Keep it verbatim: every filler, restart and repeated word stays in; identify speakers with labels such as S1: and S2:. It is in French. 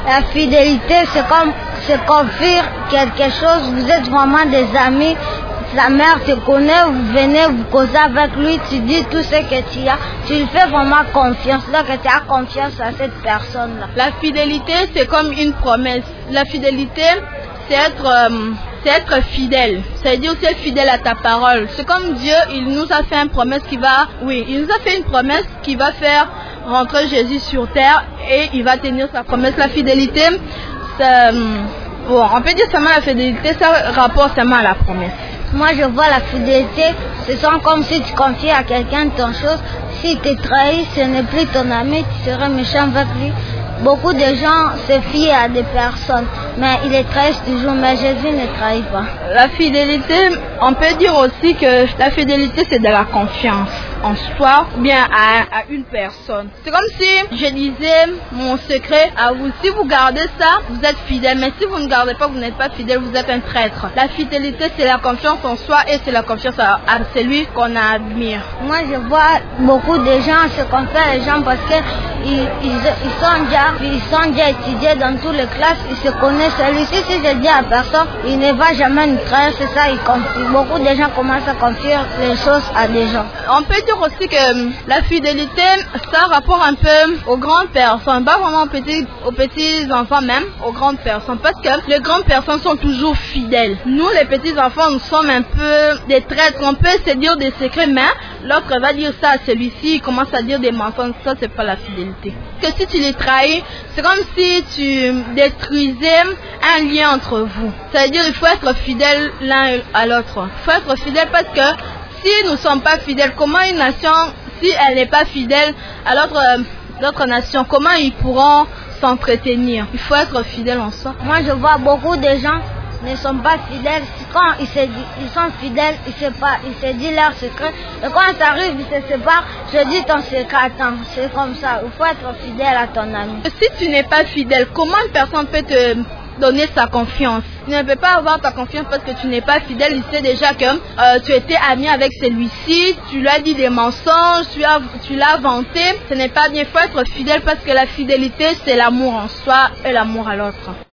S1: La fidélité, c'est comme se confier quelque chose. Vous êtes vraiment des amis. Sa mère te connaît, vous venez, vous causez avec lui, tu dis tout ce que tu as. Tu lui fais vraiment confiance. Donc tu as confiance à cette personne-là.
S2: La fidélité, c'est comme une promesse. La fidélité, c'est être, euh, c'est être fidèle. C'est-à-dire aussi être fidèle à ta parole. C'est comme Dieu, il nous a fait une promesse qui va, oui, il nous a fait une promesse qui va faire rentrer Jésus sur terre et il va tenir sa promesse. La fidélité, c'est, bon, on peut dire seulement la fidélité, ça rapporte seulement à la promesse.
S1: Moi, je vois la fidélité, ce sont comme si tu confies à quelqu'un ton chose. S'il te trahit, ce n'est plus ton ami, tu serais méchant avec lui. Beaucoup de gens se fient à des personnes, mais ils les trahissent toujours, mais Jésus ne trahit pas.
S2: La fidélité, on peut dire aussi que la fidélité, c'est de la confiance en soi, ou bien à, à une personne. C'est comme si je disais mon secret à vous. Si vous gardez ça, vous êtes fidèle, mais si vous ne gardez pas, vous n'êtes pas fidèle, vous êtes un traître. La fidélité, c'est la confiance en soi et c'est la confiance à, à celui qu'on admire.
S1: Moi, je vois beaucoup de gens se confier les gens parce qu'ils ils, ils sont déjà ils sont déjà étudiés dans toutes les classes, ils se connaissent. Celui-ci, si je dis à personne, il ne va jamais nous trahir, c'est ça, il confie. Beaucoup de gens commencent à confier les choses à des gens.
S2: On peut dire aussi que la fidélité, ça rapporte un peu aux grandes personnes, pas vraiment aux petits, aux petits enfants même, aux grandes personnes, parce que les grandes personnes sont toujours fidèles. Nous, les petits enfants, nous sommes un peu des traîtres. On peut se dire des secrets, mais l'autre va dire ça à celui-ci, il commence à dire des mensonges. Ça, c'est pas la fidélité. Que si tu les trahis, c'est comme si tu détruisais un lien entre vous. C'est-à-dire il faut être fidèle l'un à l'autre. Il faut être fidèle parce que si nous ne sommes pas fidèles, comment une nation, si elle n'est pas fidèle à l'autre, l'autre nation, comment ils pourront s'entretenir? Il faut être fidèle en soi.
S1: Moi, je vois beaucoup de gens ne sont pas fidèles. Quand ils, se disent, ils sont fidèles, ils se, pas, ils se disent leur secret. Et quand ça arrive, ils se séparent. Je dis ton secret, attends, c'est comme ça. Il faut être fidèle à ton ami.
S2: Si tu n'es pas fidèle, comment une personne peut te donner sa confiance? Tu ne peux pas avoir ta confiance parce que tu n'es pas fidèle. Il sait déjà que euh, tu étais ami avec celui-ci, tu lui as dit des mensonges, tu, as, tu l'as vanté. Ce n'est pas bien. Il faut être fidèle parce que la fidélité, c'est l'amour en soi et l'amour à l'autre.